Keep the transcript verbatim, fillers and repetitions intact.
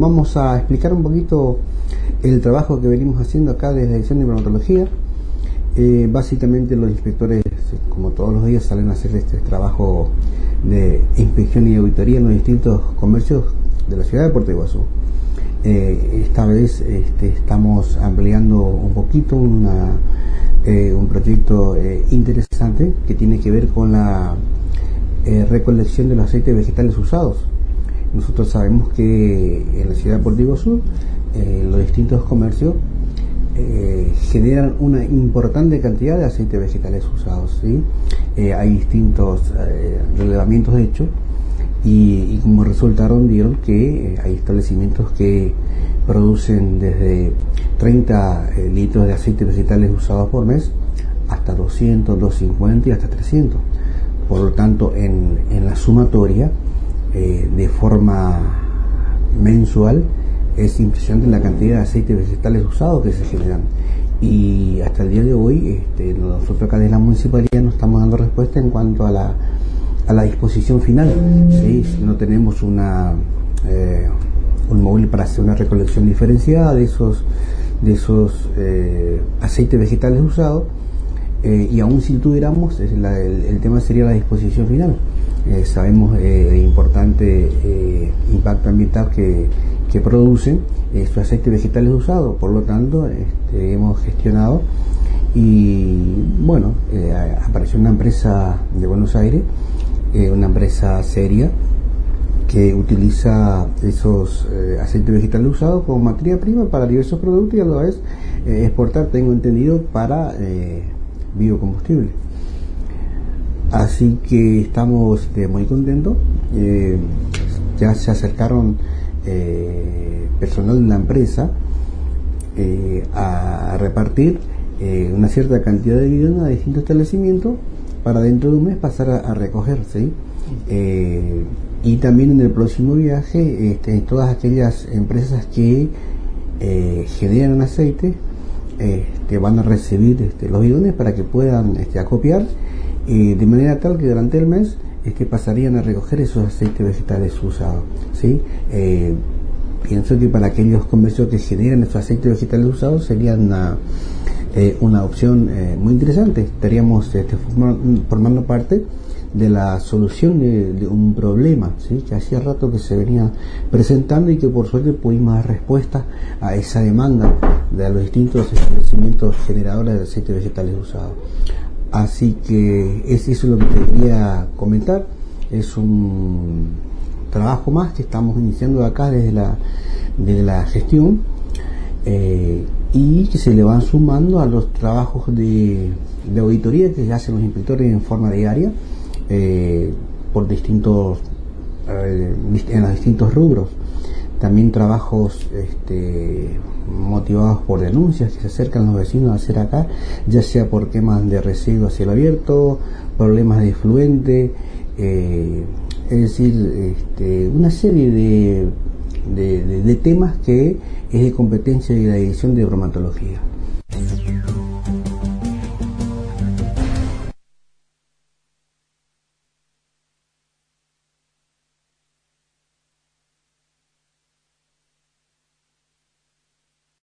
vamos a explicar un poquito el trabajo que venimos haciendo acá desde la Dirección de Bromatología. Eh, básicamente los inspectores, como todos los días, salen a hacer este trabajo de inspección y auditoría en los distintos comercios de la ciudad de Puerto Iguazú. Eh, esta vez este, estamos ampliando un poquito una, eh, un proyecto eh, interesante que tiene que ver con la eh, recolección de los aceites vegetales usados. Nosotros sabemos que en la ciudad de Puerto Iguazú eh, los distintos comercios Eh, generan una importante cantidad de aceites vegetales usados, ¿sí? Eh, hay distintos eh, relevamientos hechos y, y como resultaron dieron que eh, hay establecimientos que producen desde treinta eh, litros de aceites vegetales usados por mes hasta doscientos, doscientos cincuenta y hasta trescientos. Por lo tanto, en, en la sumatoria eh, de forma mensual es impresionante la cantidad de aceites vegetales usados que se generan, y hasta el día de hoy este, nosotros acá de la municipalidad no estamos dando respuesta en cuanto a la, a la disposición final, ¿sí? No tenemos una eh, un móvil para hacer una recolección diferenciada de esos de esos eh, aceites vegetales usados, eh, y aún si tuviéramos es la, el, el tema sería la disposición final. Eh, sabemos eh, el importante eh, impacto ambiental que que producen estos aceites vegetales usados, por lo tanto este, hemos gestionado y bueno, eh, apareció una empresa de Buenos Aires, eh, una empresa seria que utiliza esos eh, aceites vegetales usados como materia prima para diversos productos y a la vez eh, exportar, tengo entendido, para eh, biocombustible. Así que estamos este, muy contentos. Eh, ya se acercaron Eh, personal de la empresa eh, a, a repartir eh, una cierta cantidad de bidones a distintos establecimientos para dentro de un mes pasar a, a recoger, ¿sí? Eh, y también en el próximo viaje este, todas aquellas empresas que eh, generan aceite este, van a recibir este, los bidones para que puedan este, acopiar eh, de manera tal que durante el mes es que pasarían a recoger esos aceites vegetales usados, ¿sí? Eh, pienso que para aquellos comercios que generan esos aceites vegetales usados sería una, eh, una opción eh, muy interesante. Estaríamos este, formando, formando parte de la solución de, de un problema, ¿sí? Que hacía rato que se venía presentando y que por suerte pudimos dar respuesta a esa demanda de los distintos establecimientos generadores de aceites vegetales usados. Así que es, eso es lo que quería comentar. Es un trabajo más que estamos iniciando acá desde la, desde la gestión eh, y que se le van sumando a los trabajos de, de auditoría que hacen los inspectores en forma diaria eh, por distintos eh, en los distintos rubros. También trabajos este, motivados por denuncias que se acercan los vecinos a hacer acá, ya sea por quemas de residuos a cielo abierto, problemas de efluente, eh, es decir, este, una serie de, de, de, de temas que es de competencia de la Dirección de Bromatología.